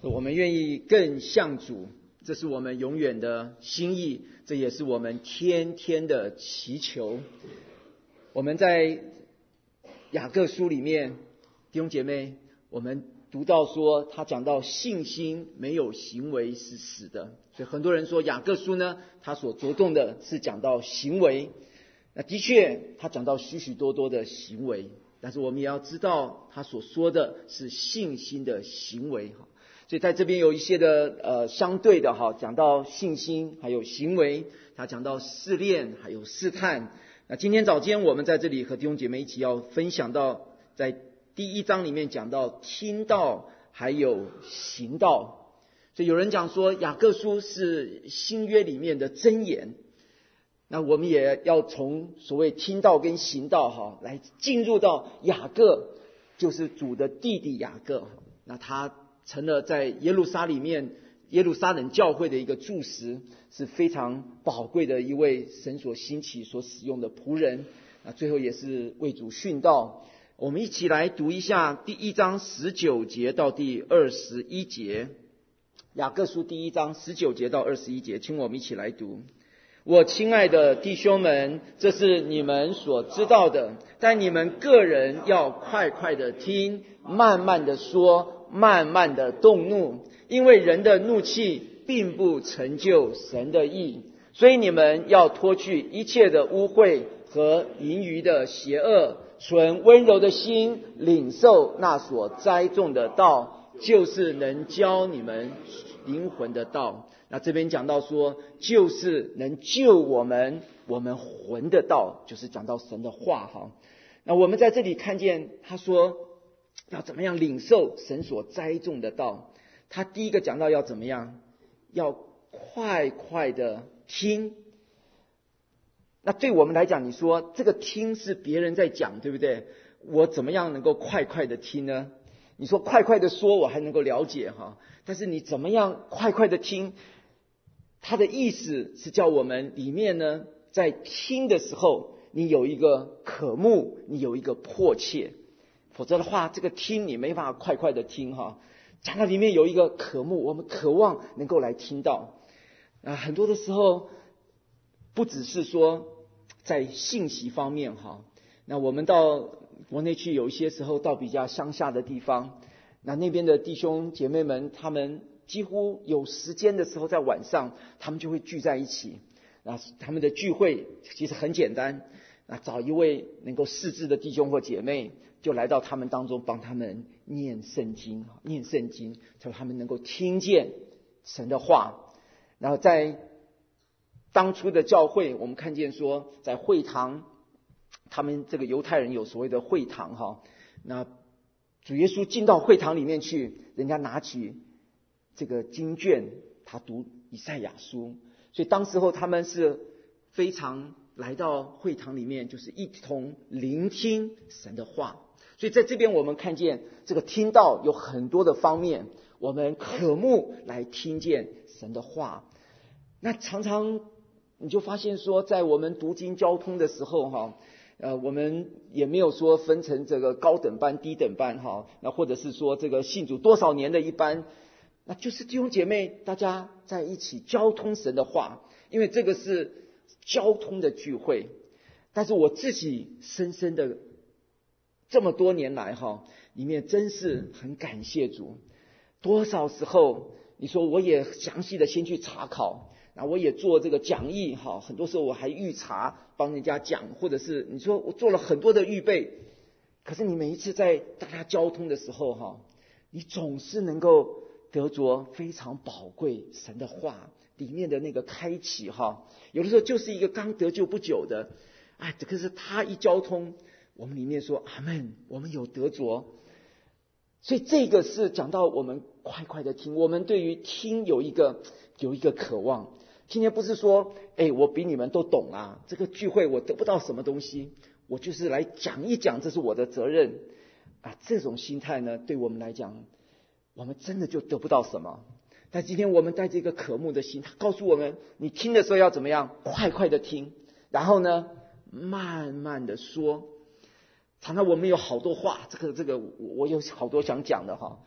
我们愿意更像主，这是我们永远的心意，这也是我们天天的祈求。我们在雅各书里面，弟兄姐妹，我们读到说，他讲到信心没有行为是死的，所以很多人说雅各书呢，他所着重的是讲到行为。那的确，他讲到许许多多的行为，但是我们也要知道，他所说的是信心的行为。所以在这边有一些的相对的讲到信心还有行为，他讲到试炼还有试探。那今天早间我们在这里和弟兄姐妹一起要分享到，在第1章里面讲到听道还有行道。所以有人讲说雅各书是新约里面的箴言，那我们也要从所谓听道跟行道来进入到雅各，就是主的弟弟雅各，那他成了在耶路撒冷教会的一个柱石，是非常宝贵的一位神所兴起所使用的仆人。那最后也是为主殉道。我们一起来读一下第1章19节到第21节，雅各书第1章19节到21节，请我们一起来读。我亲爱的弟兄们，这是你们所知道的，但你们个人要快快的听，慢慢的说，慢慢的动怒，因为人的怒气并不成就神的义。所以你们要脱去一切的污秽和盈余的邪恶，存温柔的心，领受那所栽种的道，就是能教你们灵魂的道。那这边讲到说，就是能救我们魂的道，就是讲到神的话。那我们在这里看见他说要怎么样领受神所栽种的道。他第一个讲到要怎么样，要快快的听。那对我们来讲，你说这个听是别人在讲，对不对？我怎么样能够快快的听呢？你说快快的说，我还能够了解但是你怎么样快快的听？他的意思是叫我们里面呢，在听的时候，你有一个渴慕，你有一个迫切，否则的话，这个听你没办法快快的听讲到里面有一个渴慕，我们渴望能够来听到。很多的时候，不只是说在信息方面那我们到国内去，有一些时候到比较乡下的地方，那边的弟兄姐妹们，他们几乎有时间的时候，在晚上他们就会聚在一起。那他们的聚会其实很简单，那找一位能够识字的弟兄或姐妹，就来到他们当中，帮他们念圣经，让他们能够听见神的话。然后在当初的教会，我们看见说，在会堂，他们这个犹太人有所谓的会堂那主耶稣进到会堂里面去，人家拿起这个经卷，他读以赛亚书，所以当时候他们是非常来到会堂里面，就是一同聆听神的话。所以在这边我们看见这个听到有很多的方面，我们渴慕来听见神的话。那常常你就发现说，在我们读经交通的时候我们也没有说分成这个高等班低等班那或者是说这个信主多少年的一班，那就是弟兄姐妹大家在一起交通神的话，因为这个是交通的聚会。但是我自己深深的这么多年来里面真是很感谢主。多少时候你说我也详细的先去查考，那我也做这个讲义很多时候我还预查帮人家讲，或者是你说我做了很多的预备，可是你每一次在大家交通的时候你总是能够得着非常宝贵神的话里面的那个开启有的时候就是一个刚得救不久的，可是他一交通，我们里面说阿们，我们有得着。所以这个是讲到我们快快的听，我们对于听有一个渴望。今天不是说我比你们都懂这个聚会我得不到什么东西，我就是来讲一讲，这是我的责任这种心态呢，对我们来讲，我们真的就得不到什么。但今天我们带着一个渴慕的心，他告诉我们，你听的时候要怎么样，快快的听，然后呢慢慢的说。常常我们有好多话，这个我有好多想讲的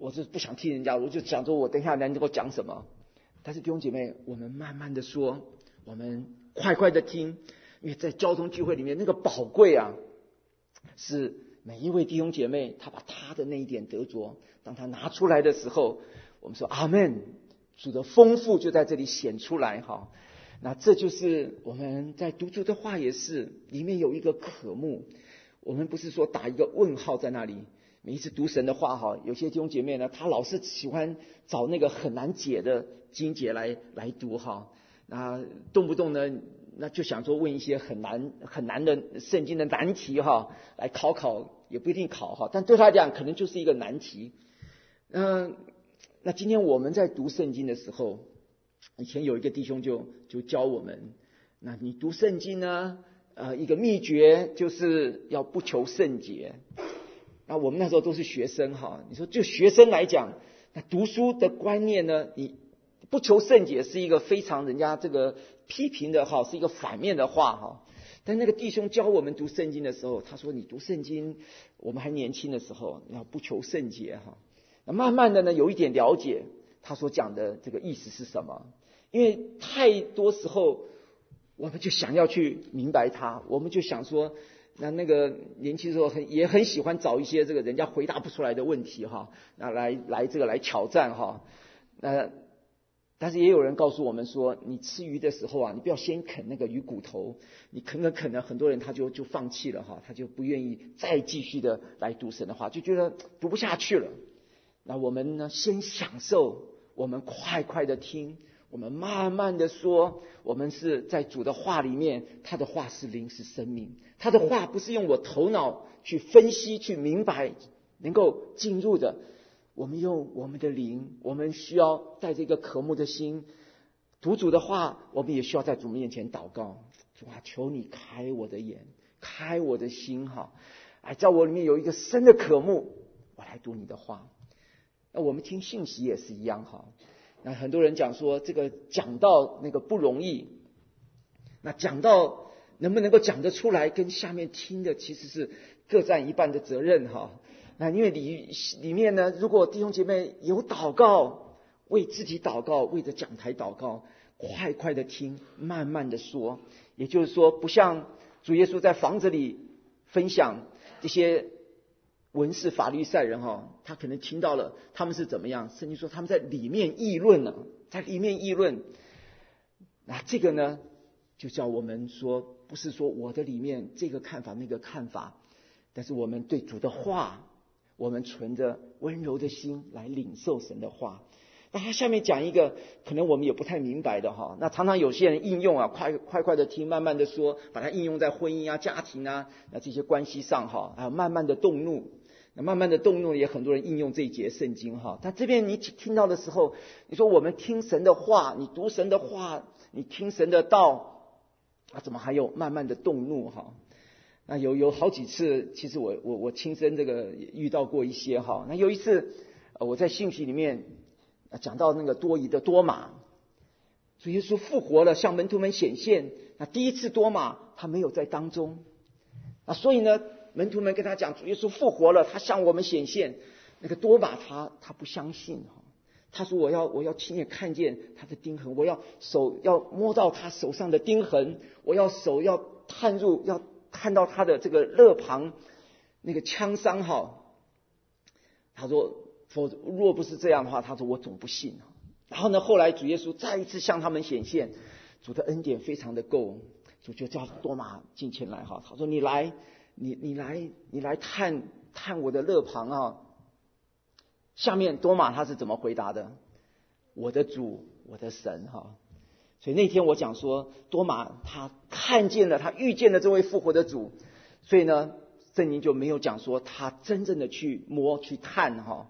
我是不想听人家，我就想说我等一下能够讲什么。但是弟兄姐妹，我们慢慢的说，我们快快的听，因为在交通聚会里面那个宝贵啊，是每一位弟兄姐妹他把他的那一点得着，当他拿出来的时候，我们说阿们，主的丰富就在这里显出来哈。那这就是我们在读主的话也是，里面有一个渴慕，我们不是说打一个问号在那里。每一次读神的话哈，有些弟兄姐妹呢，他老是喜欢找那个很难解的经节来读哈，那动不动呢，那就想说问一些很难的圣经的难题哈，来考也不一定考哈，但对他来讲可能就是一个难题。那今天我们在读圣经的时候，以前有一个弟兄就教我们，那你读圣经呢，一个秘诀就是要不求甚解。那我们那时候都是学生哈，你说就学生来讲，那读书的观念呢，你不求甚解是一个非常人家这个批评的哈，是一个反面的话哈。但那个弟兄教我们读圣经的时候，他说你读圣经，我们还年轻的时候要不求甚解哈。那慢慢的呢，有一点了解他所讲的这个意思是什么，因为太多时候我们就想要去明白它，我们就想说。那个年轻的时候也很喜欢找一些这个人家回答不出来的问题哈，那来挑战哈。但是也有人告诉我们说，你吃鱼的时候啊，你不要先啃那个鱼骨头，你啃了，很多人他就放弃了哈，他就不愿意再继续的来读神的话，就觉得读不下去了。那我们呢，先享受，我们快快的听。我们慢慢的说，我们是在主的话里面，他的话是灵是生命，他的话不是用我头脑去分析去明白能够进入的，我们用我们的灵，我们需要带着一个渴慕的心读主的话，我们也需要在主面前祷告，主啊，求你开我的眼，开我的心哈，在我里面有一个深的渴慕，我来读你的话。那我们听信息也是一样哈。那很多人讲说这个讲道那个不容易，那讲道能不能够讲得出来，跟下面听的其实是各占一半的责任哈。那因为里面呢，如果弟兄姐妹有祷告，为自己祷告，为着讲台祷告，快快的听，慢慢的说。也就是说，不像主耶稣在房子里分享这些文士法律赛人哈，他可能听到了他们是怎么样，圣经说他们在里面议论呢，在里面议论。那这个呢，就叫我们说，不是说我的里面这个看法那个看法，但是我们对主的话，我们存着温柔的心来领受神的话。那他下面讲一个可能我们也不太明白的哈，那常常有些人应用啊，快的听，慢慢的说，把它应用在婚姻啊、家庭啊那这些关系上哈，还有慢慢的动怒。那慢慢的动怒也很多人应用这一节圣经哈，但这边你听到的时候，你说我们听神的话，你读神的话，你听神的道，怎么还有慢慢的动怒哈？那有好几次，其实我亲身这个遇到过一些哈。那有一次我在信息里面讲到那个多疑的多马，主耶稣复活了，向门徒们显现。那第一次多马他没有在当中，那所以呢，门徒们跟他讲，主耶稣复活了，他向我们显现。那个多马他不相信哈，他说我要亲眼看见他的钉痕，我要手要摸到他手上的钉痕，我要手要探入，要看到他的这个肋旁那个枪伤哈。他说若不是这样的话，他说我总不信。然后呢，后来主耶稣再一次向他们显现，主的恩典非常的够，主就叫多马进前来哈，他说你来探我的肋旁啊。下面多马他是怎么回答的？我的主，我的神哈。所以那天我讲说，多马他看见了，他遇见了这位复活的主，所以呢，圣经就没有讲说他真正的去摸去探哈。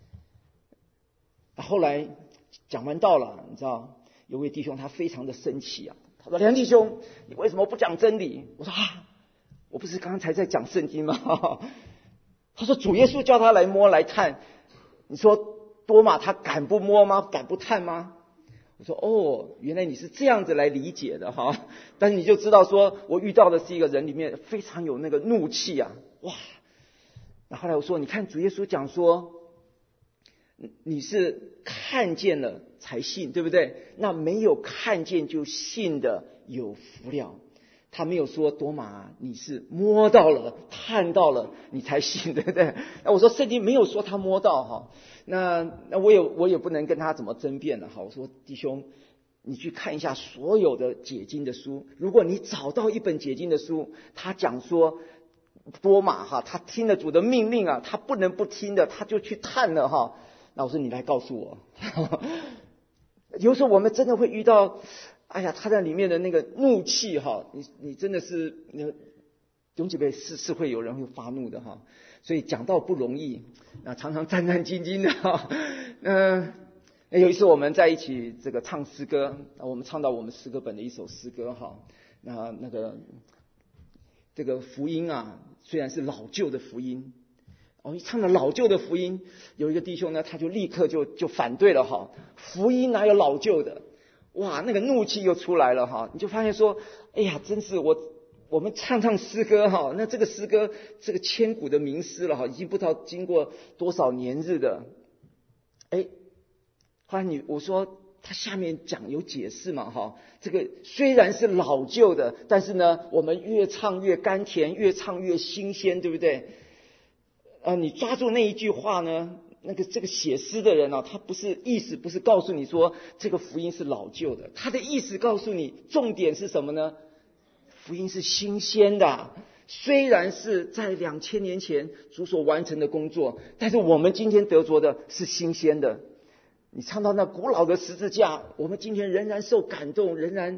后来讲完道了，你知道，有位弟兄他非常的生气啊，他说：“梁弟兄，你为什么不讲真理？”我说：“我不是刚才在讲圣经吗？”他说：“主耶稣叫他来摸来探，你说多马他敢不摸吗？敢不探吗？”我说：“哦，原来你是这样子来理解的哈。”但是你就知道说，我遇到的是一个人里面非常有那个怒气啊，哇！那后来我说：“你看主耶稣讲说， 你是看见了才信，对不对？那没有看见就信的有福了。他没有说多玛你是摸到了看到了你才信，对不对？那我说圣经没有说他摸到哈，那我也不能跟他怎么争辩了哈。我说弟兄，你去看一下所有的解经的书，如果你找到一本解经的书，他讲说多玛哈，他听了主的命令啊，他不能不听的，他就去探了哈。那我说你来告诉我。有时候我们真的会遇到，哎呀，他在里面的那个怒气哈，你真的是兄姐妹是会有人会发怒的哈，所以讲道不容易，那常常战战兢兢的哈。有一次我们在一起这个唱诗歌，我们唱到我们诗歌本的一首诗歌哈，这个福音啊，虽然是老旧的福音。一唱了老旧的福音，有一个弟兄呢，他就立刻就反对了哈，福音哪有老旧的？哇，那个怒气又出来了哈，你就发现说，哎呀，真是我们唱诗歌哈，那这个诗歌这个千古的名诗了哈，已经不知道经过多少年日的，后来我说他下面讲有解释嘛哈，这个虽然是老旧的，但是呢，我们越唱越甘甜，越唱越新鲜，对不对？你抓住那一句话呢，这个写诗的人啊，他意思不是告诉你说这个福音是老旧的，他的意思告诉你重点是什么呢？福音是新鲜的，虽然是在2000年前主所完成的工作，但是我们今天得着的是新鲜的。你唱到那古老的十字架，我们今天仍然受感动，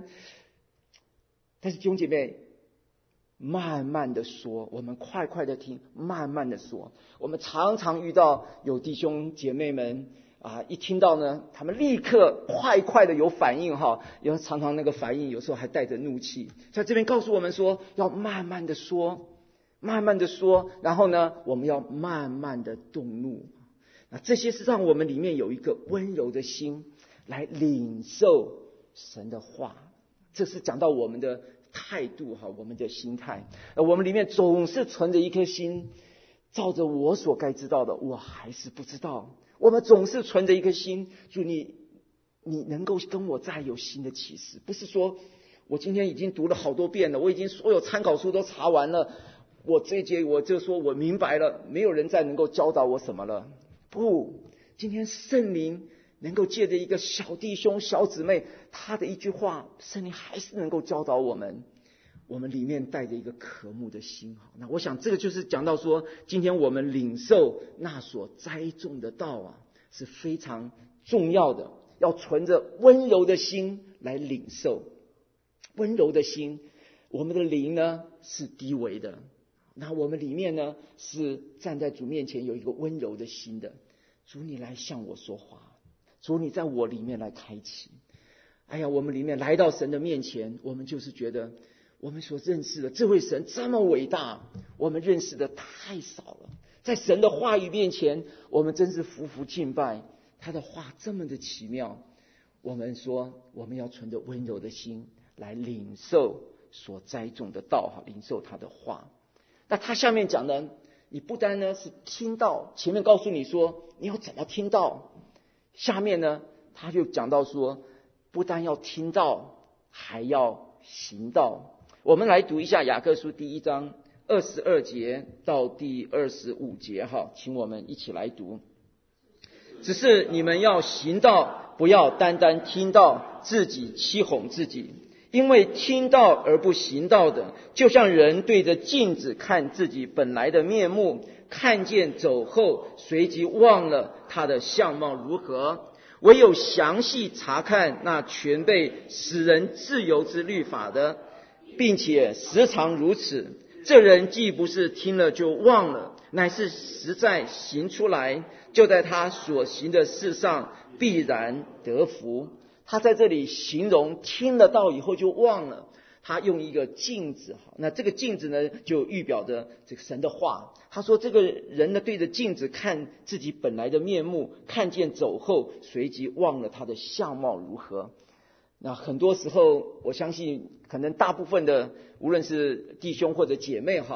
但是弟兄姐妹，慢慢的说，我们快快的听，慢慢的说。我们常常遇到有弟兄姐妹们一听到呢，他们立刻快的有反应哈，有常常那个反应有时候还带着怒气，在这边告诉我们说，要慢慢的说，慢慢的说，然后呢，我们要慢慢的动怒。那这些是让我们里面有一个温柔的心来领受神的话，这是讲到我们的态度哈，我们的心态。我们里面总是存着一颗心，照着我所该知道的，我还是不知道。我们总是存着一颗心，主你能够跟我再有新的启示，不是说我今天已经读了好多遍了，我已经所有参考书都查完了，我这一节我就说我明白了，没有人再能够教导我什么了。不，今天圣灵能够借着一个小弟兄小姊妹他的一句话，圣灵还是能够教导我们，我们里面带着一个渴慕的心。那我想这个就是讲到说，今天我们领受那所栽种的道是非常重要的，要存着温柔的心来领受。温柔的心，我们的灵呢是低微的，那我们里面呢是站在主面前有一个温柔的心的。主你来向我说话，主你在我里面来开启。哎呀，我们里面来到神的面前，我们就是觉得我们所认识的这位神这么伟大，我们认识的太少了。在神的话语面前，我们真是匍匐敬拜，他的话这么的奇妙。我们说我们要存着温柔的心来领受所栽种的道，领受他的话。那他下面讲的，你不单呢是听到，前面告诉你说你要怎么听到，下面呢他就讲到说，不单要听到，还要行道。我们来读一下雅各书第1章22节到第25节请我们一起来读。只是你们要行道，不要单单听到，自己欺哄自己。因为听到而不行道的，就像人对着镜子看自己本来的面目，看见走后，随即忘了他的相貌如何。唯有详细查看那全备使人自由之律法的，并且时常如此，这人既不是听了就忘了，乃是实在行出来，就在他所行的事上必然得福。他在这里形容听了道以后就忘了，他用一个镜子，那这个镜子呢就预表着这个神的话。他说这个人呢对着镜子看自己本来的面目，看见走后，随即忘了他的相貌如何。那很多时候我相信可能大部分的无论是弟兄或者姐妹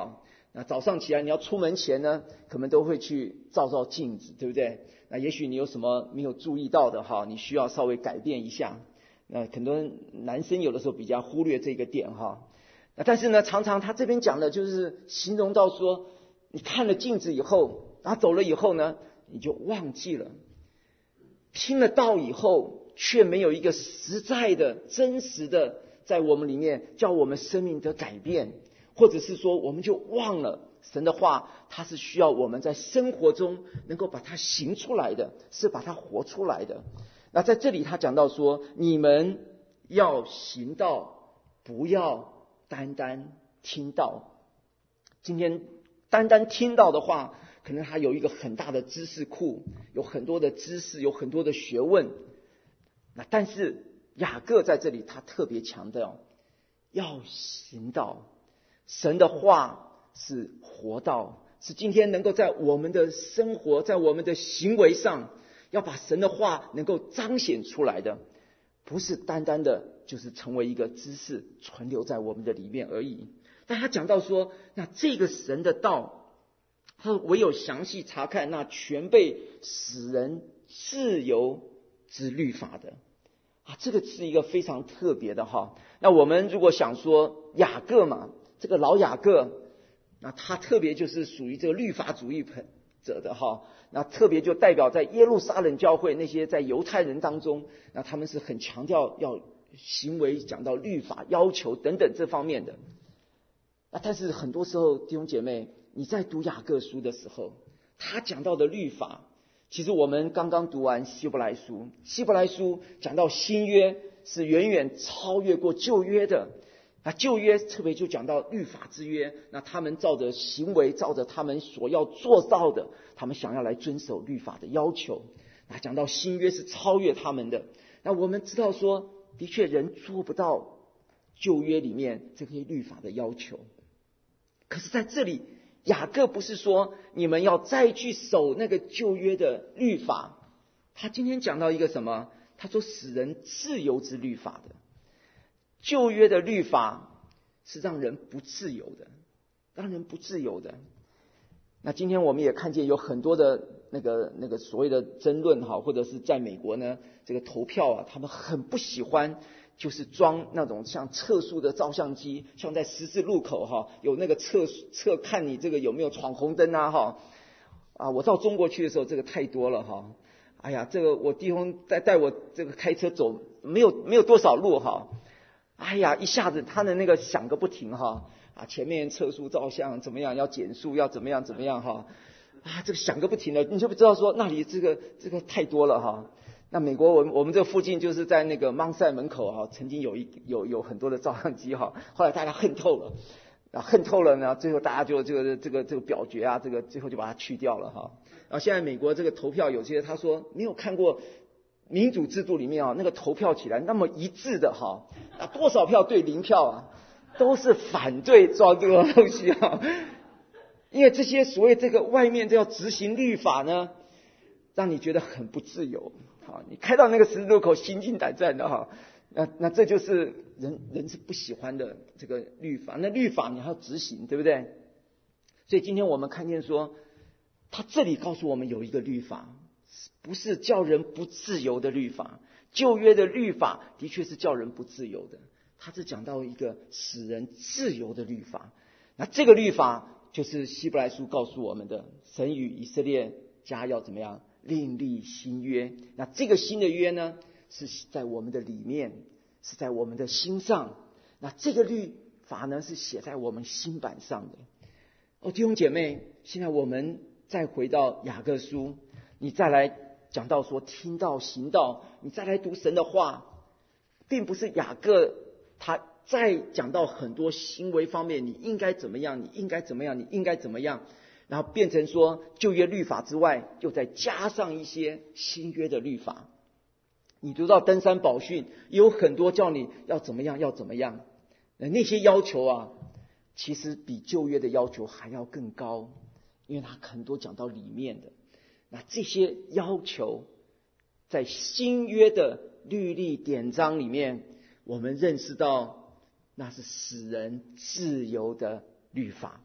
那早上起来你要出门前呢，可能都会去照镜子，对不对？那也许你有什么没有注意到的哈，你需要稍微改变一下。那很多男生有的时候比较忽略这个点哈。那但是呢，常常他这边讲的就是形容到说，你看了镜子以后，然后走了以后呢，你就忘记了。听了道以后，却没有一个实在的、真实的在我们里面叫我们生命的改变，或者是说我们就忘了神的话，它是需要我们在生活中能够把它行出来的，是把它活出来的。那在这里他讲到说，你们要行道，不要单单听道。今天单单听到的话，可能他有一个很大的知识库，有很多的知识，有很多的学问。那但是雅各在这里他特别强调要行道，神的话是活道，是今天能够在我们的生活，在我们的行为上，要把神的话能够彰显出来的，不是单单的就是成为一个知识存留在我们的里面而已。但他讲到说，那这个神的道，他唯有详细查看那全被使人自由之律法的这个是一个非常特别的哈。那我们如果想说雅各嘛，这个老雅各，那他特别就是属于这个律法主义者的哈。那特别就代表在耶路撒冷教会那些在犹太人当中，那他们是很强调要行为讲到律法要求等等这方面的。但是很多时候弟兄姐妹，你在读雅各书的时候，他讲到的律法，其实我们刚刚读完希伯来书，希伯来书讲到新约是远远超越过旧约的。那旧约特别就讲到律法之约，那他们照着行为，照着他们所要做到的，他们想要来遵守律法的要求。那讲到新约是超越他们的。那我们知道说，的确人做不到旧约里面这些律法的要求。可是在这里雅各不是说你们要再去守那个旧约的律法，他今天讲到一个什么？他说使人自由之律法的。旧约的律法是让人不自由的，让人不自由的。那今天我们也看见有很多的那个所谓的争论哈，或者是在美国呢，这个投票他们很不喜欢就是装那种像测速的照相机，像在十字路口有那个测看你这个有没有闯红灯我到中国去的时候，这个太多了哎呀，这个我弟兄带我这个开车走，没有多少路哎呀，一下子他的那个响个不停前面测速照相怎么样，要减速要怎么样这个响个不停的，你就不知道说那里这个太多了那美国我们这附近就是在那个芒赛门口曾经有很多的照相机后来大家恨透了呢，最后大家就这个表决这个最后就把它去掉了然后现在美国这个投票，有些他说没有看过民主制度里面那个投票起来那么一致的多少票对0票都是反对装这个东西因为这些所谓这个外面这要执行律法呢，让你觉得很不自由你开到那个十字路口心惊胆战的那这就是人是不喜欢的这个律法。那律法你还要执行，对不对？所以今天我们看见说，他这里告诉我们有一个律法，不是叫人不自由的律法。旧约的律法的确是叫人不自由的，他是讲到一个使人自由的律法。那这个律法就是希伯来书告诉我们的，神与以色列家要怎么样另立新约。那这个新的约呢，是在我们的里面，是在我们的心上。那这个律法呢，是写在我们心板上的。弟兄姐妹，现在我们再回到雅各书，你再来讲到说听道行道，你再来读神的话，并不是雅各他再讲到很多行为方面，你应该怎么样，你应该怎么样，你应该怎么样，然后变成说旧约律法之外又再加上一些新约的律法。你读到登山宝训有很多叫你要怎么样要怎么样，那些要求其实比旧约的要求还要更高，因为它很多讲到里面的。那这些要求在新约的律例典章里面，我们认识到那是使人自由的律法，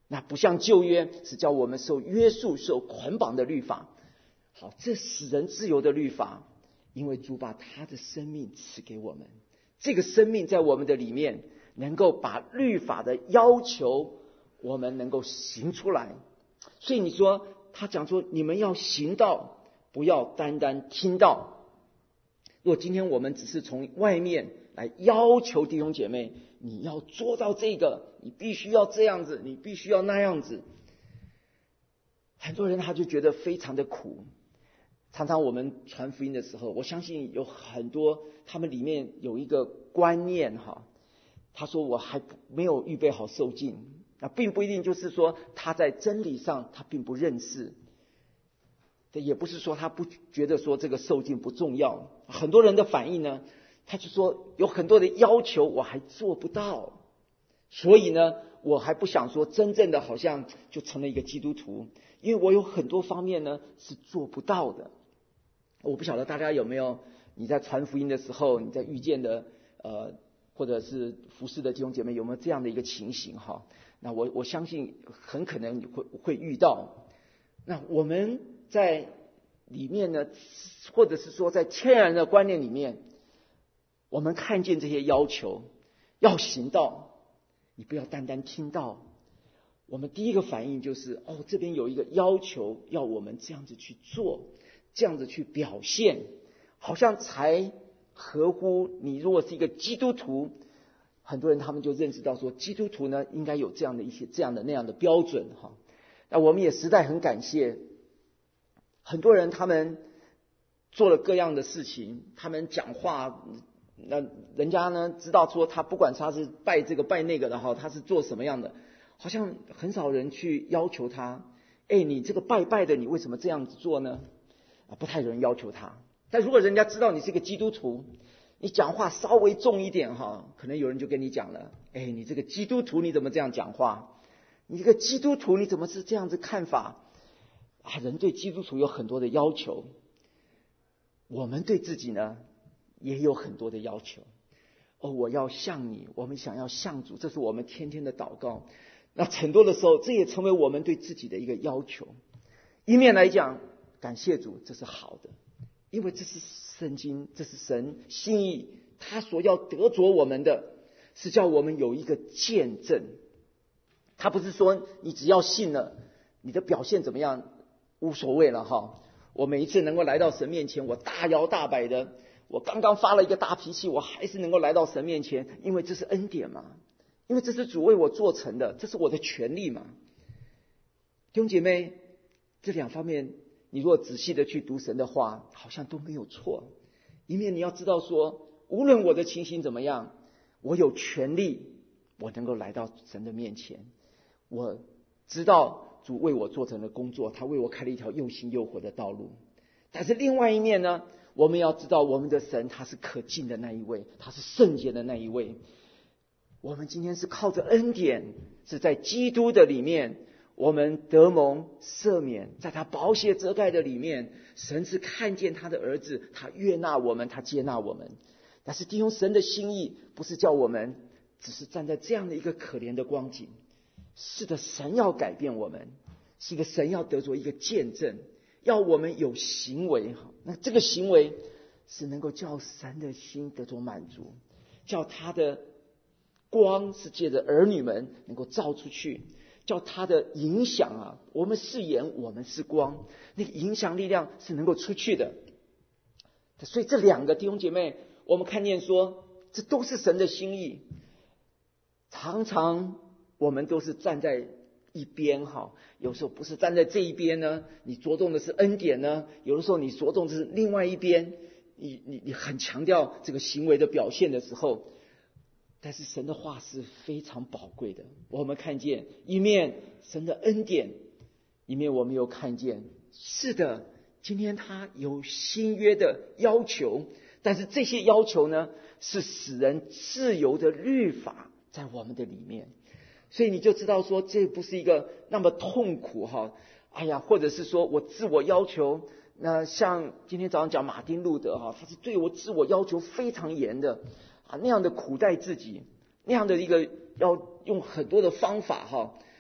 那不像旧约是叫我们受约束、受捆绑的律法。好，这使人自由的律法，因为主把他的生命赐给我们，这个生命在我们的里面，能够把律法的要求我们能够行出来。所以你说他讲说，你们要行道，不要单单听到。如果今天我们只是从外面来要求弟兄姐妹，你要做到这个，你必须要这样子，你必须要那样子，很多人他就觉得非常的苦。常常我们传福音的时候，我相信有很多他们里面有一个观念哈，他说我还没有预备好受尽，那并不一定就是说他在真理上他并不认识，这也不是说他不觉得说这个受尽不重要。很多人的反应呢，他就说有很多的要求我还做不到，所以呢我还不想说真正的好像就成了一个基督徒，因为我有很多方面呢是做不到的。我不晓得大家有没有你在传福音的时候，你在遇见的或者是服侍的弟兄姐妹有没有这样的一个情形哈？那我相信很可能你会遇到。那我们在里面呢，或者是说在天然的观念里面，我们看见这些要求要行道，你不要单单听到。我们第一个反应就是这边有一个要求要我们这样子去做，这样子去表现，好像才合乎你如果是一个基督徒。很多人他们就认识到说，基督徒呢应该有这样的一些这样的那样的标准哈。那我们也实在很感谢很多人，他们做了各样的事情，他们讲话，那人家呢知道说他不管他是拜这个拜那个的哈，他是做什么样的，好像很少人去要求他，你这个拜的你为什么这样子做呢？不太有人要求他。但如果人家知道你是个基督徒，你讲话稍微重一点哈，可能有人就跟你讲了，你这个基督徒你怎么这样讲话？你这个基督徒你怎么是这样子看法？人对基督徒有很多的要求，我们对自己呢也有很多的要求。我要像你，我们想要像主，这是我们天天的祷告。那很多的时候，这也成为我们对自己的一个要求。一面来讲，感谢主，这是好的，因为这是圣经，这是神心意，他所要得着我们的是叫我们有一个见证。他不是说你只要信了，你的表现怎么样无所谓了哈。我每一次能够来到神面前，我大摇大摆的，我刚刚发了一个大脾气，我还是能够来到神面前，因为这是恩典嘛，因为这是主为我做成的，这是我的权利嘛。弟兄姐妹，这两方面你如果仔细的去读神的话，好像都没有错。一面你要知道说，无论我的情形怎么样，我有权利，我能够来到神的面前。我知道主为我做成了工作，他为我开了一条又新又活的道路。但是另外一面呢，我们要知道我们的神他是可敬的那一位，他是圣洁的那一位。我们今天是靠着恩典，是在基督的里面，我们得蒙赦免，在他宝血遮盖的里面，神是看见他的儿子，他悦纳我们，他接纳我们。但是弟兄，神的心意不是叫我们只是站在这样的一个可怜的光景，是的，神要改变我们，是的，神要得着一个见证，要我们有行为。那这个行为是能够叫神的心得着满足，叫他的光是借着儿女们能够照出去，叫他的影响我们是盐，我们是光，那个影响力量是能够出去的。所以这两个弟兄姐妹，我们看见说，这都是神的心意。常常我们都是站在一边有时候不是站在这一边呢，你着重的是恩典呢，有的时候你着重的是另外一边，你很强调这个行为的表现的时候，但是神的话是非常宝贵的。我们看见一面神的恩典，一面我们又看见，是的，今天他有新约的要求，但是这些要求呢，是使人自由的律法在我们的里面。所以你就知道说，这不是一个那么痛苦或者是说我自我要求，那像今天早上讲马丁路德他是对我自我要求非常严的那样的苦待自己，那样的一个要用很多的方法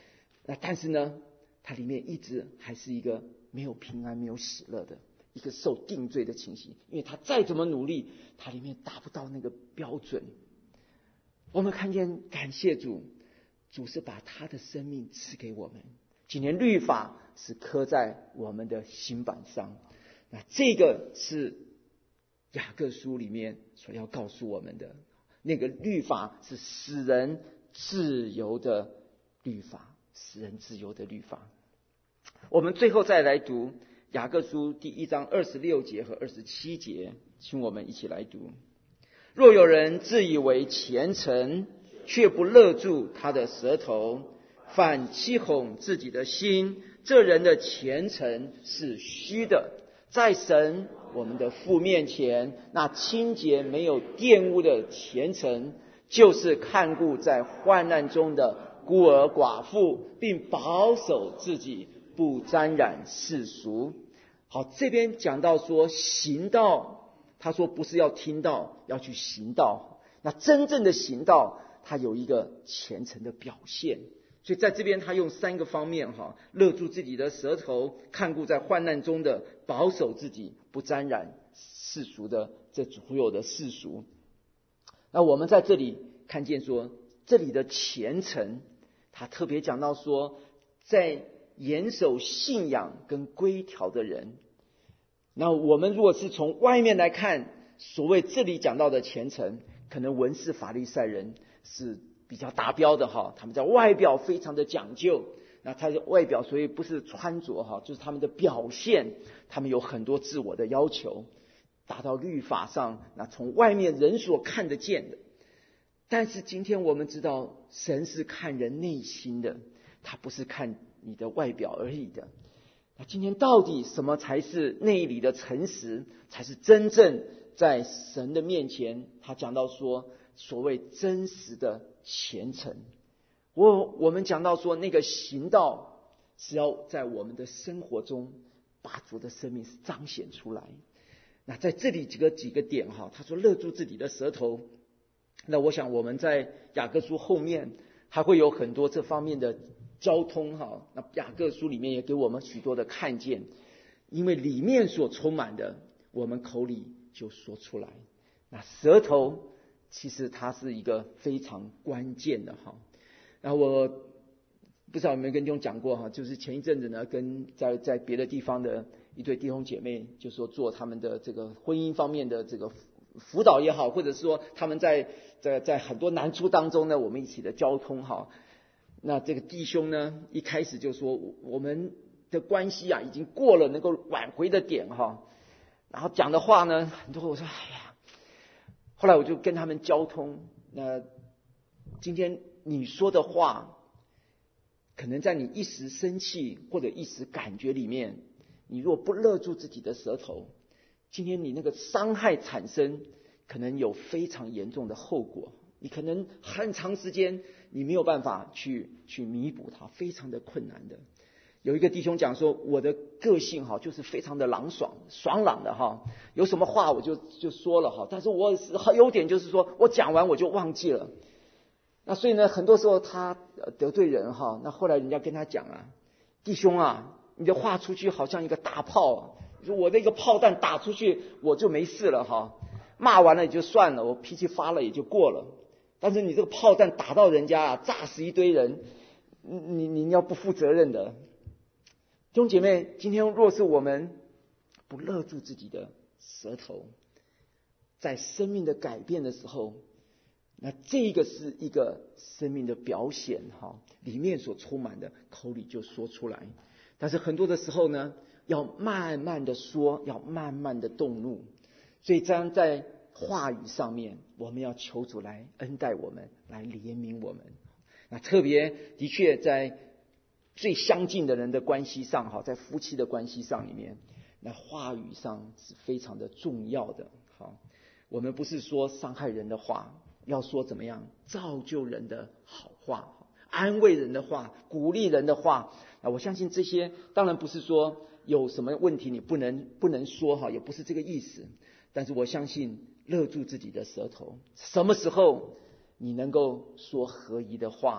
但是呢，它里面一直还是一个没有平安、没有喜乐的一个受定罪的情形，因为他再怎么努力，他里面达不到那个标准。我们看见，感谢主，主是把他的生命赐给我们。今天律法是刻在我们的心板上，那这个是雅各书里面所要告诉我们的，那个律法是使人自由的律法，使人自由的律法。我们最后再来读雅各书第1章26节和27节，请我们一起来读。若有人自以为虔诚，却不勒住他的舌头，反欺哄自己的心，这人的虔诚是虚的。在神我们的父面前，那清洁没有玷污的虔诚，就是看顾在患难中的孤儿寡妇，并保守自己不沾染世俗。好，这边讲到说行道，他说不是要听道，要去行道。那真正的行道，它有一个虔诚的表现。所以在这边他用3个方面勒住自己的舌头，看顾在患难中的，保守自己不沾染世俗的这所有的世俗。那我们在这里看见说，这里的虔诚，他特别讲到说，在严守信仰跟规条的人。那我们如果是从外面来看，所谓这里讲到的虔诚，可能文士法利赛人是比较达标的他们在外表非常的讲究。那他的外表所以不是穿着就是他们的表现，他们有很多自我的要求，达到律法上那从外面人所看得见的。但是今天我们知道，神是看人内心的，他不是看你的外表而已的。那今天到底什么才是内里的诚实，才是真正在神的面前，他讲到说所谓真实的虔诚。我们讲到说，那个行道是要在我们的生活中把主的生命是彰显出来。那在这里几个点他说勒住自己的舌头。那我想我们在雅各书后面还会有很多这方面的交通那雅各书里面也给我们许多的看见，因为里面所充满的，我们口里就说出来。那舌头其实它是一个非常关键的那我不知道有没有跟弟兄讲过就是前一阵子呢，跟在别的地方的一对弟兄姐妹，就说做他们的这个婚姻方面的这个辅导也好，或者说他们在很多难处当中呢，我们一起的交通那这个弟兄呢，一开始就说我们的关系已经过了能够挽回的点然后讲的话呢，很多我说后来我就跟他们交通。那今天你说的话，可能在你一时生气或者一时感觉里面，你若不勒住自己的舌头，今天你那个伤害产生，可能有非常严重的后果，你可能很长时间你没有办法去弥补它，非常的困难的。有一个弟兄讲说，我的个性就是非常的爽朗的有什么话我就说了但是我优点就是说我讲完我就忘记了。那所以呢，很多时候他得罪人那后来人家跟他讲弟兄你的话出去好像一个大炮我那个炮弹打出去我就没事了骂完了也就算了，我脾气发了也就过了。但是你这个炮弹打到人家炸死一堆人，你要不负责任的。弟兄姐妹，今天若是我们不勒住自己的舌头，在生命的改变的时候，那这个是一个生命的表现里面所充满的，口里就说出来。但是很多的时候呢，要慢慢的说，要慢慢的动怒。所以这样在话语上面，我们要求主来恩待我们，来怜悯我们。那特别的确在最相近的人的关系上在夫妻的关系上里面，那话语上是非常的重要的我们不是说伤害人的话，要说怎么样造就人的好话，安慰人的话，鼓励人的话。我相信这些当然不是说有什么问题你不能说也不是这个意思。但是我相信勒住自己的舌头，什么时候你能够说合宜的话，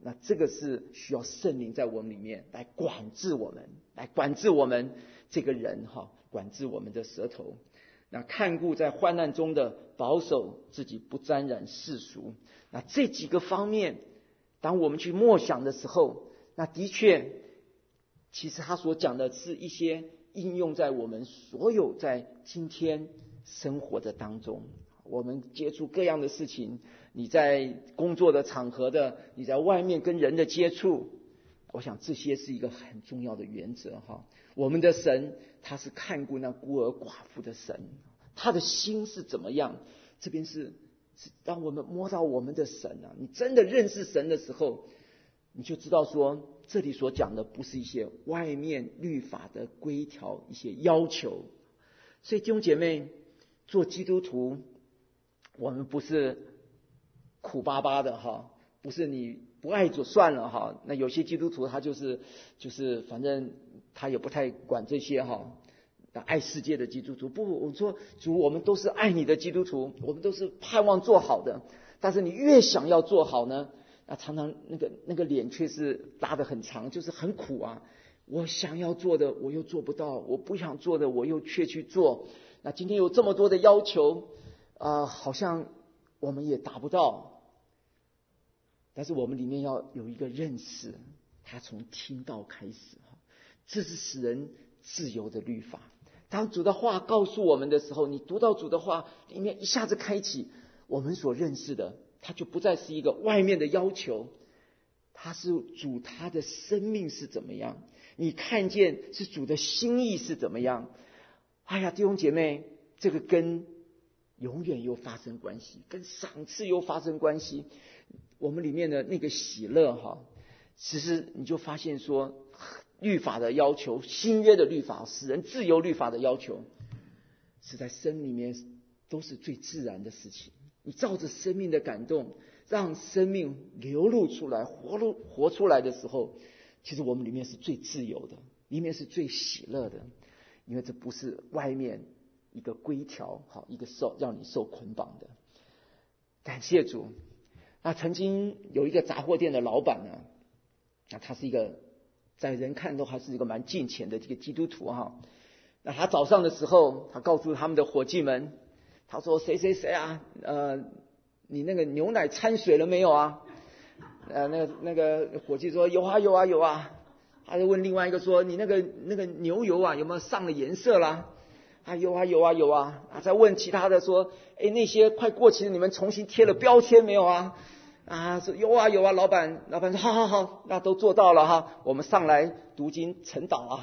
那这个是需要圣灵在我们里面来管制我们，来管制我们这个人管制我们的舌头。那看顾在患难中的，保守自己不沾染世俗。那这几个方面，当我们去默想的时候，那的确，其实他所讲的是一些应用在我们所有在今天生活的当中。我们接触各样的事情，你在工作的场合的，你在外面跟人的接触，我想这些是一个很重要的原则我们的神他是看顾那孤儿寡妇的神，他的心是怎么样？这边是当我们摸到我们的神你真的认识神的时候，你就知道说这里所讲的不是一些外面律法的规条，一些要求。所以弟兄姐妹，做基督徒我们不是苦巴巴的不是你不爱就算了那有些基督徒他就是反正他也不太管这些爱世界的基督徒。不，我说主，我们都是爱你的基督徒，我们都是盼望做好的。但是你越想要做好呢，那常常那个脸却是拉得很长，就是很苦我想要做的我又做不到，我不想做的我又却去做。那今天有这么多的要求好像我们也达不到。但是我们里面要有一个认识，他从听道开始这是使人自由的律法。当主的话告诉我们的时候，你读到主的话里面一下子开启我们所认识的，它就不再是一个外面的要求，它是主他的生命是怎么样，你看见是主的心意是怎么样。弟兄姐妹，这个跟永远又发生关系，跟赏赐又发生关系。我们里面的那个喜乐其实你就发现说，律法的要求，新约的律法，使人自由律法的要求，是在生里面都是最自然的事情。你照着生命的感动，让生命流露出来，活出来的时候，其实我们里面是最自由的，里面是最喜乐的。因为这不是外面一个规条一个让你受捆绑的。感谢主。曾经有一个杂货店的老板他是一个在人看都还是一个蛮敬虔的这个基督徒那他早上的时候，他告诉他们的伙计们，他说谁谁谁你那个牛奶掺水了没有那个伙计说有啊。他就问另外一个说，你那个牛油有没有上了颜色啦？有啊。再问其他的说，那些快过期的你们重新贴了标签没有说有啊，老板说好，那都做到了我们上来读经晨祷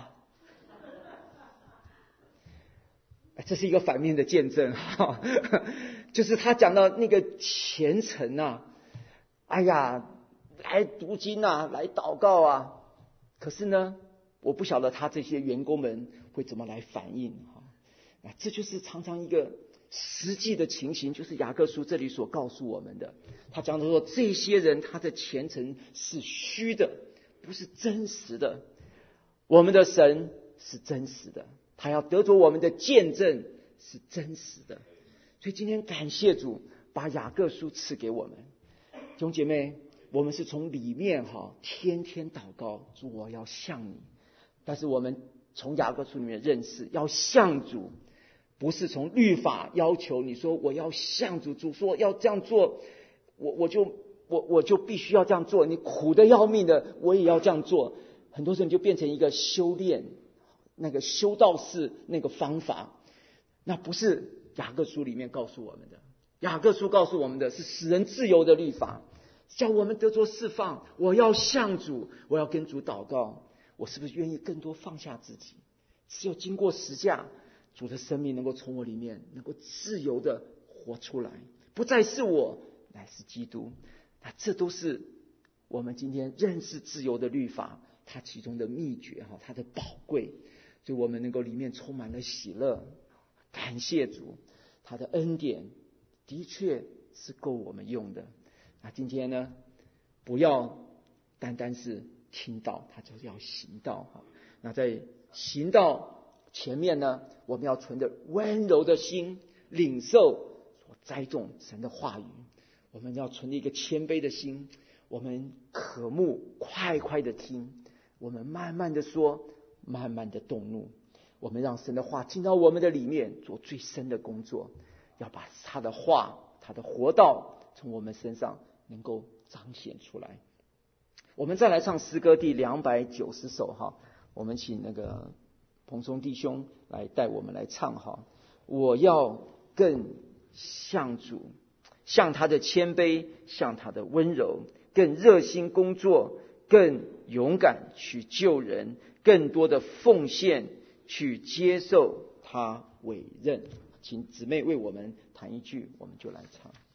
这是一个反面的见证就是他讲到那个虔诚来读经来祷告可是呢，我不晓得他这些员工们会怎么来反应这就是常常一个实际的情形，就是雅各书这里所告诉我们的。他讲的说，这些人他的虔诚是虚的，不是真实的。我们的神是真实的，他要得着我们的见证是真实的。所以今天感谢主把雅各书赐给我们。弟兄姐妹，我们是从里面天天祷告，主我要像你。但是我们从雅各书里面认识，要像主，不是从律法要求你说我要像主，主说要这样做，我就必须要这样做，你苦的要命的我也要这样做。很多时候你就变成一个修炼，那个修道士那个方法，那不是雅各书里面告诉我们的。雅各书告诉我们的是使人自由的律法，叫我们得着释放。我要向主，我要跟主祷告，我是不是愿意更多放下自己？只有经过十架，主的生命能够从我里面能够自由的活出来，不再是我，乃是基督。那这都是我们今天认识自由的律法它其中的秘诀它的宝贵，所以我们能够里面充满了喜乐。感谢主，他的恩典的确是够我们用的。那今天呢，不要单单是听到，他就要行道。那在行道前面呢，我们要存着温柔的心，领受所栽种神的话语。我们要存着一个谦卑的心， 我们渴慕快快的听，我们慢慢的说，慢慢的动怒。我们让神的话进到我们的里面，做最深的工作，要把他的话，他的活道从我们身上能够彰显出来。我们再来唱诗歌第290首哈，我们请那个彭松弟兄来带我们来唱哈。我要更像主，像他的谦卑，像他的温柔，更热心工作，更勇敢去救人，更多的奉献去接受他委任。请姊妹为我们弹一句，我们就来唱。